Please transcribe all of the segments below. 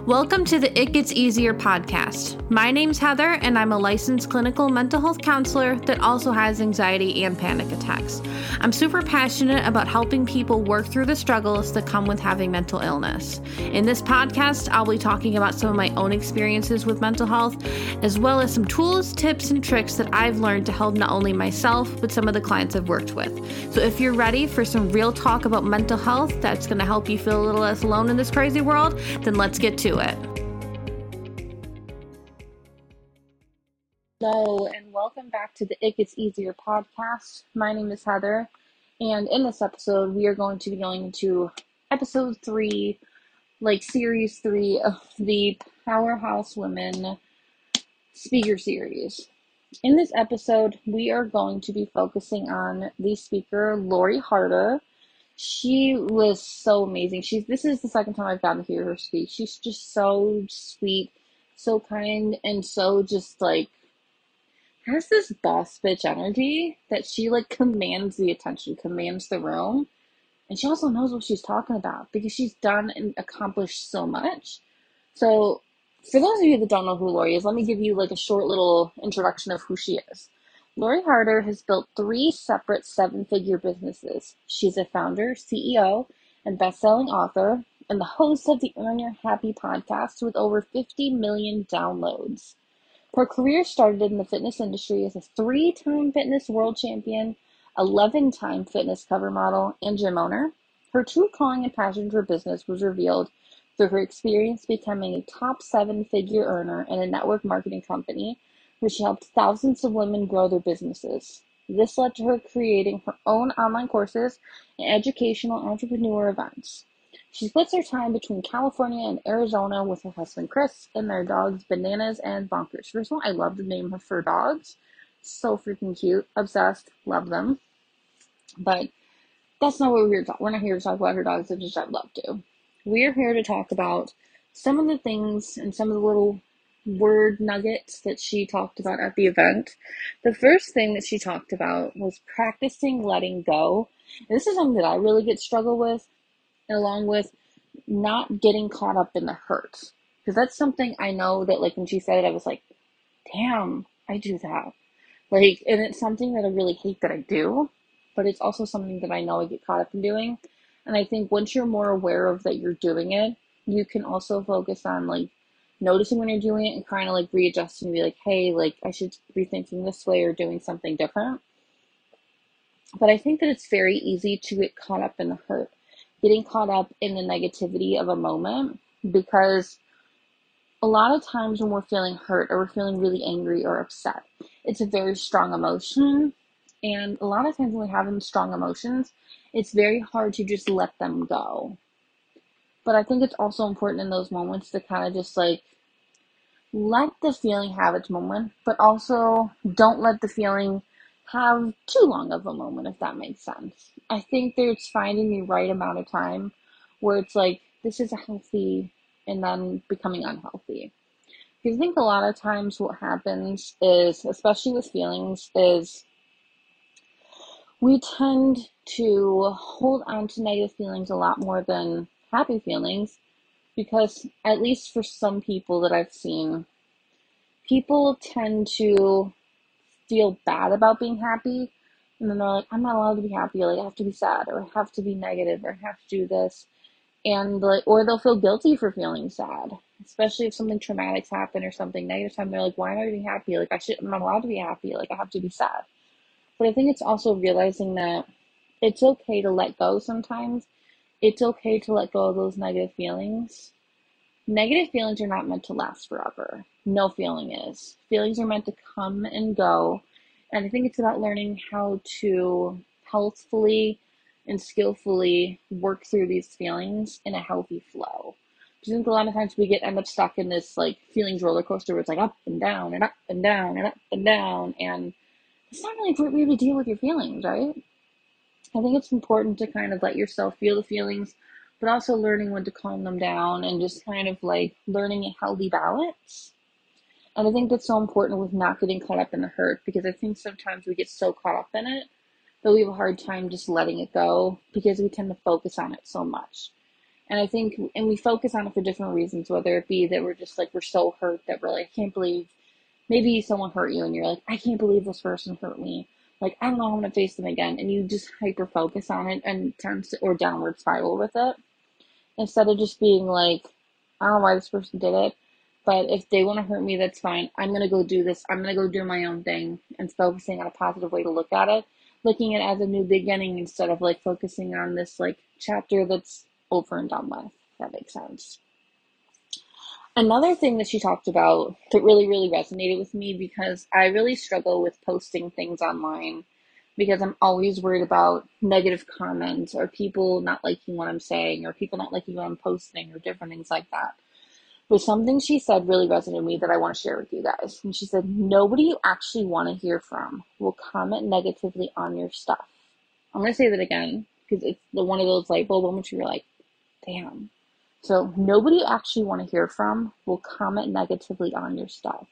Welcome to the It Gets Easier podcast. My name's Heather, and I'm a licensed clinical mental health counselor that also has anxiety and panic attacks. I'm super passionate about helping people work through the struggles that come with having mental illness. In this podcast, I'll be talking about some of my own experiences with mental health, as well as some tools, tips, and tricks that I've learned to help not only myself, but some of the clients I've worked with. So if you're ready for some real talk about mental health that's going to help you feel a little less alone in this crazy world, then let's get to it. Hello, and welcome back to the It Gets Easier podcast. My name is Heather, and in this episode, we are going to be going into episode 3, series 3 of the Powerhouse Women speaker series. In this episode, we are going to be focusing on the speaker, Lori Harder. She was so amazing. This is the second time I've gotten to hear her speak. She's just so sweet, so kind, and so just has this boss bitch energy that she commands the attention, commands the room. And she also knows what she's talking about because she's done and accomplished so much. So for those of you that don't know who Lori is, let me give you a short little introduction of who she is. Lori Harder has built 3 separate 7-figure businesses. She's a founder, CEO, and best-selling author, and the host of the Earn Your Happy podcast with over 50 million downloads. Her career started in the fitness industry as a 3-time fitness world champion, 11-time fitness cover model, and gym owner. Her true calling and passion for business was revealed through her experience becoming a top 7-figure earner in a network marketing company, where she helped thousands of women grow their businesses. This led to her creating her own online courses and educational entrepreneur events. She splits her time between California and Arizona with her husband Chris and their dogs Bananas and Bonkers. First of all, I love the name of her dogs. So freaking cute. Obsessed. Love them. But that's not what we're here to talk. We're not here to talk about her dogs, which I'd love to. We're here to talk about some of the things and some of the little word nuggets that she talked about at the event. The first thing that she talked about was practicing letting go. And this is something that I really struggle with, along with not getting caught up in the hurt. Because that's something I know that when she said it, I was like, damn, I do that. And it's something that I really hate that I do, but it's also something that I know I get caught up in doing. And I think once you're more aware of that you're doing it, you can also focus on noticing when you're doing it and kind of readjusting and be like, hey, I should be thinking this way or doing something different. But I think that it's very easy to get caught up in the hurt, getting caught up in the negativity of a moment, because a lot of times when we're feeling hurt or we're feeling really angry or upset, it's a very strong emotion. And a lot of times when we have strong emotions, it's very hard to just let them go. But I think it's also important in those moments to kind of just let the feeling have its moment, but also don't let the feeling have too long of a moment, if that makes sense. I think there's finding the right amount of time where it's this is a healthy, and then becoming unhealthy. Because I think a lot of times what happens is, especially with feelings, is we tend to hold on to negative feelings a lot more than happy feelings, because at least for some people that I've seen, people tend to feel bad about being happy, and then they're like, I'm not allowed to be happy, I have to be sad, or I have to be negative, or I have to do this, and or they'll feel guilty for feeling sad, especially if something traumatic's happened or something negative happened. They're like, why am I being happy? I'm not allowed to be happy, I have to be sad. But I think it's also realizing that it's okay to let go sometimes. It's okay to let go of those negative feelings. Negative feelings are not meant to last forever. No feeling is. Feelings are meant to come and go. And I think it's about learning how to healthfully and skillfully work through these feelings in a healthy flow. I think a lot of times we end up stuck in this feelings roller coaster where it's up and down and up and down and up and down. And it's not really a great way to deal with your feelings, right? I think it's important to kind of let yourself feel the feelings, but also learning when to calm them down and just kind of learning a healthy balance. And I think that's so important with not getting caught up in the hurt, because I think sometimes we get so caught up in it that we have a hard time just letting it go because we tend to focus on it so much. And I think, and we focus on it for different reasons, whether it be that we're just like, we're so hurt that we're like, I can't believe maybe someone hurt you and you're like, I can't believe this person hurt me. Like, I don't know how I'm going to face them again. And you just hyper focus on it and turns to, or downward spiral with it instead of just being like, I don't know why this person did it, but if they want to hurt me, that's fine. I'm going to go do this. I'm going to go do my own thing and focusing on a positive way to look at it, looking at it as a new beginning instead of like focusing on this like chapter that's over and done with. If that makes sense. Another thing that she talked about that really, really resonated with me because I really struggle with posting things online because I'm always worried about negative comments or people not liking what I'm saying or people not liking what I'm posting or different things like that. But something she said really resonated with me that I want to share with you guys. And she said, nobody you actually want to hear from will comment negatively on your stuff. I'm going to say that again because it's the one of those light bulb moments where you're like, damn. So nobody you actually want to hear from will comment negatively on your stuff.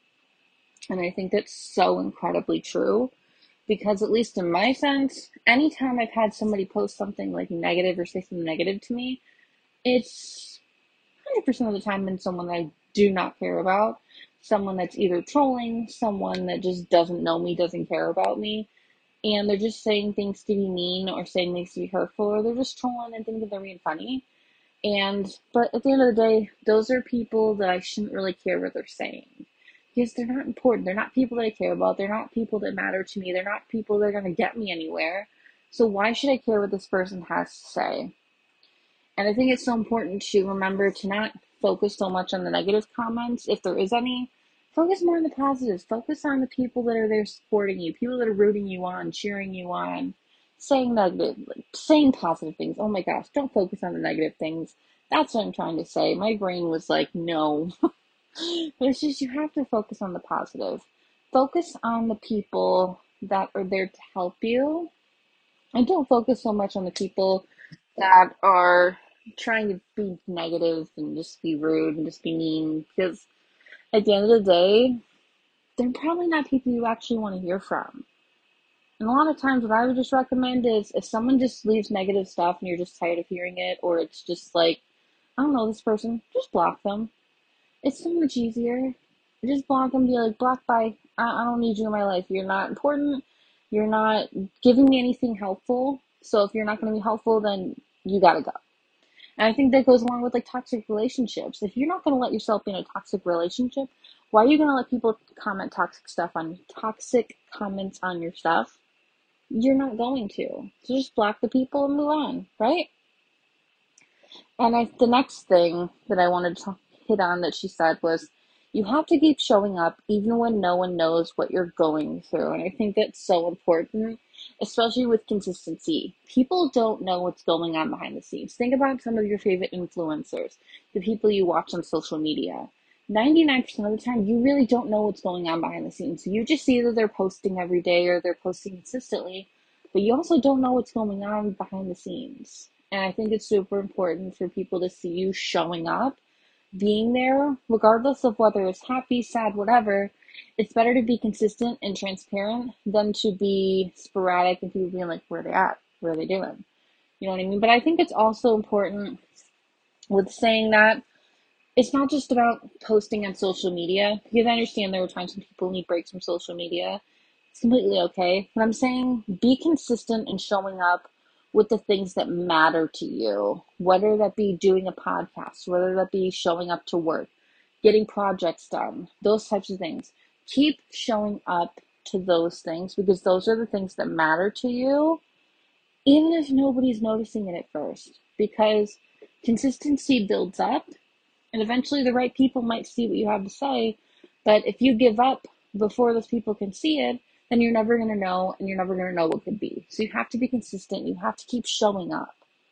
And I think that's so incredibly true because at least in my sense, anytime I've had somebody post something like negative or say something negative to me, it's 100% of the time been someone that I do not care about, someone that's either trolling, someone that just doesn't know me, doesn't care about me, and they're just saying things to be mean or saying things to be hurtful, or they're just trolling and thinking they're being funny. But at the end of the day, those are people that I shouldn't really care what they're saying. Because they're not important. They're not people that I care about. They're not people that matter to me. They're not people that are going to get me anywhere. So why should I care what this person has to say? And I think it's so important to remember to not focus so much on the negative comments, if there is any. Focus more on the positives. Focus on the people that are there supporting you, people that are rooting you on, cheering you on, saying negative, like, saying positive things. Oh my gosh, don't focus on the negative things. That's what I'm trying to say. My brain was like, no. But it's just you have to focus on the positive. Focus on the people that are there to help you. And don't focus so much on the people that are trying to be negative and just be rude and just be mean because at the end of the day, they're probably not people you actually want to hear from. And a lot of times, what I would just recommend is if someone just leaves negative stuff and you're just tired of hearing it, or it's just like, I don't know this person, just block them. It's so much easier. Just block them, be like, block by, I don't need you in my life. You're not important. You're not giving me anything helpful. So if you're not going to be helpful, then you gotta go. And I think that goes along with like toxic relationships. If you're not going to let yourself be in a toxic relationship, why are you going to let people comment toxic comments on your stuff? You're not going to. So just block the people and move on, right? And the next thing that I wanted to hit on that she said was, you have to keep showing up even when no one knows what you're going through. And I think that's so important, especially with consistency. People don't know what's going on behind the scenes. Think about some of your favorite influencers, the people you watch on social media. 99% of the time, you really don't know what's going on behind the scenes. You just see that they're posting every day or they're posting consistently, but you also don't know what's going on behind the scenes. And I think it's super important for people to see you showing up, being there, regardless of whether it's happy, sad, whatever. It's better to be consistent and transparent than to be sporadic and people being like, where are they at? What are they doing? You know what I mean? But I think it's also important with saying that it's not just about posting on social media, because I understand there are times when people need breaks from social media. It's completely okay. But I'm saying be consistent in showing up with the things that matter to you, whether that be doing a podcast, whether that be showing up to work, getting projects done, those types of things. Keep showing up to those things because those are the things that matter to you, even if nobody's noticing it at first. Because consistency builds up and eventually the right people might see what you have to say. But if you give up before those people can see it, then you're never going to know and you're never going to know what could be. So you have to be consistent. You have to keep showing up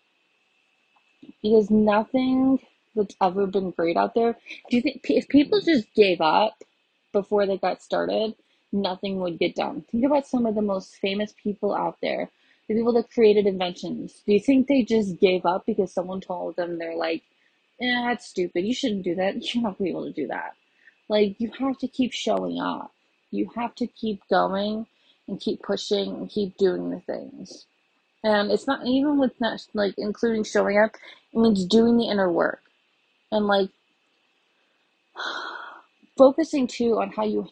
because nothing that's ever been great out there. Do you think if people just gave up before they got started, nothing would get done? Think about some of the most famous people out there, the people that created inventions. Do you think they just gave up because someone told them they're like, that's stupid. You shouldn't do that. You're not gonna be able to do that. Like, you have to keep showing up. You have to keep going and keep pushing and keep doing the things. And it's not even with not like including showing up, it means doing the inner work and like focusing too on how you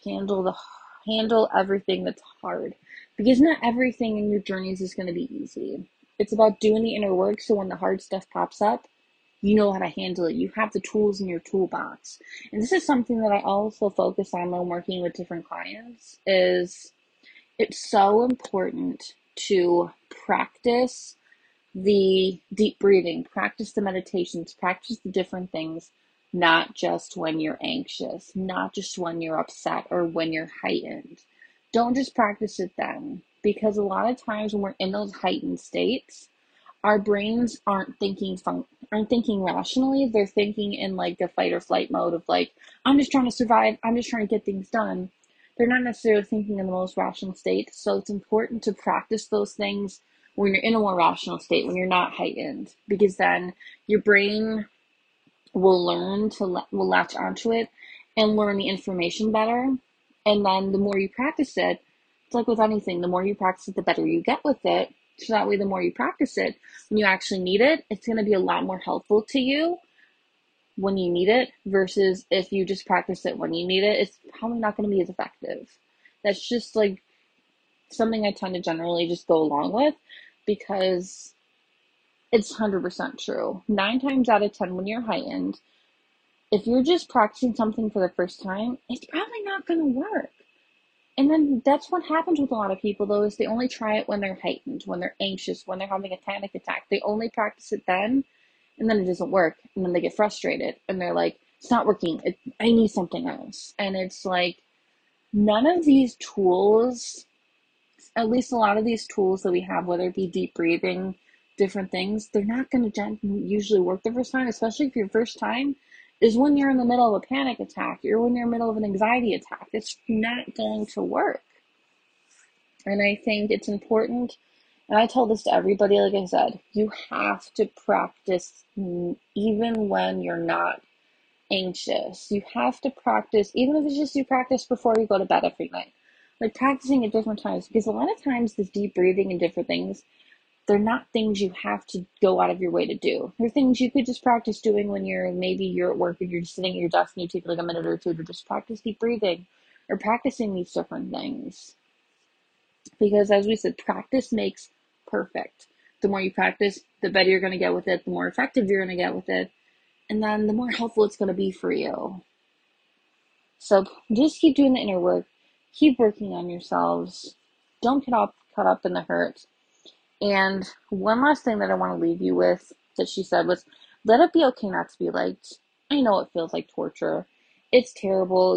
handle everything that's hard. Because not everything in your journeys is going to be easy. It's about doing the inner work so when the hard stuff pops up, you know how to handle it. You have the tools in your toolbox. And this is something that I also focus on when working with different clients is it's so important to practice the deep breathing, practice the meditations, practice the different things, not just when you're anxious, not just when you're upset or when you're heightened. Don't just practice it then, because a lot of times when we're in those heightened states, our brains aren't thinking rationally. They're thinking in like the fight or flight mode of like, I'm just trying to survive. I'm just trying to get things done. They're not necessarily thinking in the most rational state. So it's important to practice those things when you're in a more rational state, when you're not heightened, because then your brain will will latch onto it and learn the information better. And then the more you practice it, it's like with anything, the more you practice it, the better you get with it. So that way, the more you practice it, when you actually need it, it's going to be a lot more helpful to you when you need it versus if you just practice it when you need it, it's probably not going to be as effective. That's just like something I tend to generally just go along with because it's 100% true. 9 times out of 10, when you're heightened, if you're just practicing something for the first time, it's probably not going to work. And then that's what happens with a lot of people, though, is they only try it when they're heightened, when they're anxious, when they're having a panic attack. They only practice it then, and then it doesn't work. And then they get frustrated, and they're like, it's not working. I need something else. And it's like, none of these tools, at least a lot of these tools that we have, whether it be deep breathing, different things, they're not going to usually work the first time, especially if your first time is when you're in the middle of a panic attack or when you're in the middle of an anxiety attack. It's not going to work. And I think it's important, and I tell this to everybody, like I said, you have to practice even when you're not anxious. You have to practice, even if it's just you practice before you go to bed every night. Like practicing at different times, because a lot of times this deep breathing and different things, they're not things you have to go out of your way to do. They're things you could just practice doing when you're at work and you're just sitting at your desk and you take like a minute or two to just practice deep breathing or practicing these different things. Because as we said, practice makes perfect. The more you practice, the better you're going to get with it, the more effective you're going to get with it, and then the more helpful it's going to be for you. So just keep doing the inner work, keep working on yourselves. Don't get caught up in the hurt. And one last thing that I want to leave you with that she said was, let it be okay not to be liked. I know it feels like torture. It's terrible.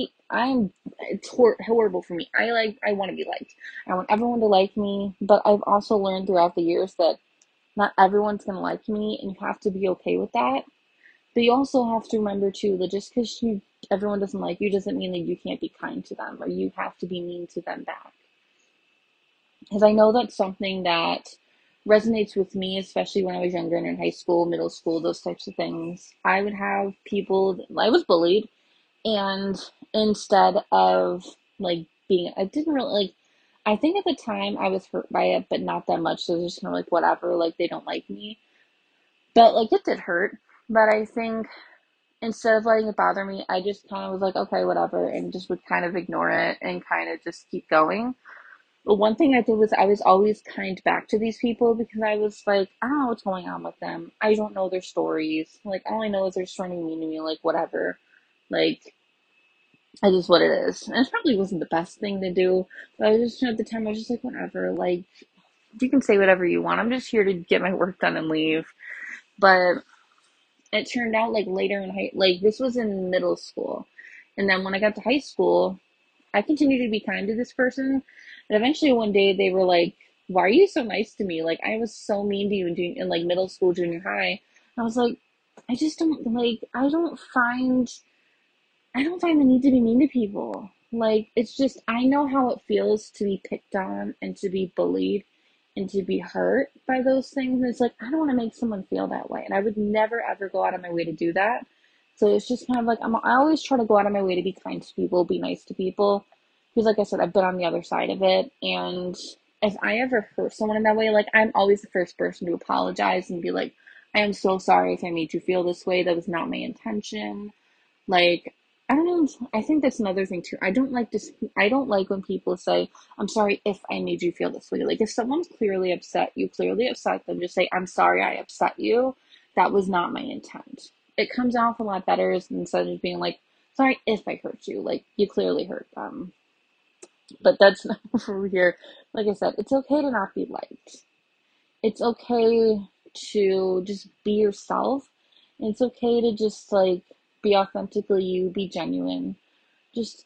It's horrible for me. I want to be liked. I want everyone to like me, but I've also learned throughout the years that not everyone's going to like me, and you have to be okay with that. But you also have to remember too that just because everyone doesn't like you doesn't mean that you can't be kind to them or you have to be mean to them back. Because I know that's something that resonates with me, especially when I was younger and in high school, middle school, those types of things. I would have I was bullied, and instead of like I didn't really like, I think at the time I was hurt by it, but not that much. So it was just kind of like, whatever, like they don't like me. But like it did hurt. But I think instead of letting it bother me, I just kind of was like, okay, whatever, and just would kind of ignore it and kind of just keep going. But one thing I did was I was always kind back to these people because I was like, I don't know what's going on with them. I don't know their stories. Like, all I know is they're just trying to be mean to me, like, whatever. Like, it is what it is. And it probably wasn't the best thing to do, but I was just, at the time, I was just like, whatever. Like, you can say whatever you want. I'm just here to get my work done and leave. But it turned out, like, later in this was in middle school. And then when I got to high school, I continued to be kind to this person. And eventually one day they were like, why are you so nice to me? Like, I was so mean to you in like middle school, junior high. I was like, I just don't like, I don't find the need to be mean to people. Like, it's just, I know how it feels to be picked on and to be bullied and to be hurt by those things. And it's like, I don't want to make someone feel that way. And I would never, ever go out of my way to do that. So it's just kind of like, I always try to go out of my way to be kind to people, be nice to people. Because, like I said, I've been on the other side of it. And if I ever hurt someone in that way, like, I'm always the first person to apologize and be like, I am so sorry if I made you feel this way. That was not my intention. Like, I don't know. I think that's another thing too. I don't like this. I don't like when people say, I'm sorry if I made you feel this way. Like, if someone's clearly upset, you clearly upset them. Just say, I'm sorry I upset you. That was not my intent. It comes off a lot better instead of being like, sorry if I hurt you. Like, you clearly hurt them. But that's not over here. Like I said, it's okay to not be liked. It's okay to just be yourself. It's okay to just like be authentically you, be genuine. Just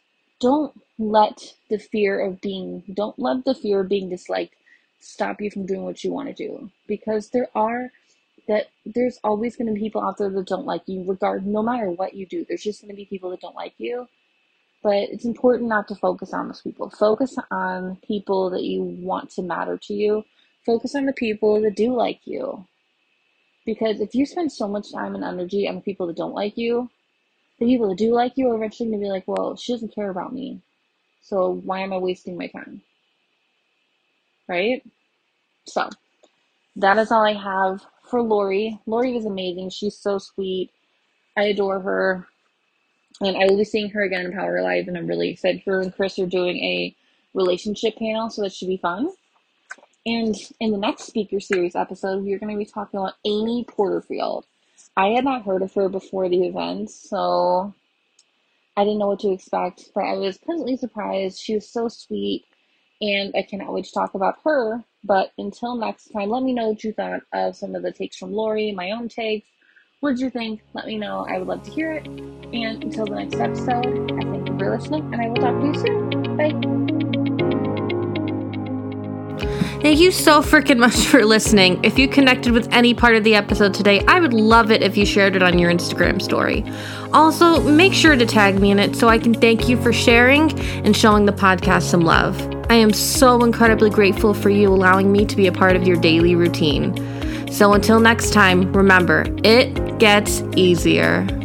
don't let the fear of being disliked stop you from doing what you want to do. Because there's always going to be people out there that don't like you, no matter what you do. There's just going to be people that don't like you. But it's important not to focus on those people. Focus on people that you want to matter to you. Focus on the people that do like you. Because if you spend so much time and energy on the people that don't like you, the people that do like you are eventually going to be like, well, she doesn't care about me. So why am I wasting my time? Right? So that is all I have for Lori. Lori was amazing. She's so sweet. I adore her. And I will be seeing her again in Power Live, and I'm really excited. Her and Chris are doing a relationship panel, so that should be fun. And in the next Speaker Series episode, we're going to be talking about Amy Porterfield. I had not heard of her before the event, so I didn't know what to expect, but I was pleasantly surprised. She was so sweet, and I cannot wait to talk about her. But until next time, let me know what you thought of some of the takes from Lori, my own takes. What did you think? Let me know. I would love to hear it. And until the next episode, I thank you for listening, and I will talk to you soon. Bye. Thank you so freaking much for listening. If you connected with any part of the episode today, I would love it if you shared it on your Instagram story. Also, make sure to tag me in it so I can thank you for sharing and showing the podcast some love. I am so incredibly grateful for you allowing me to be a part of your daily routine. So until next time, remember, it gets easier.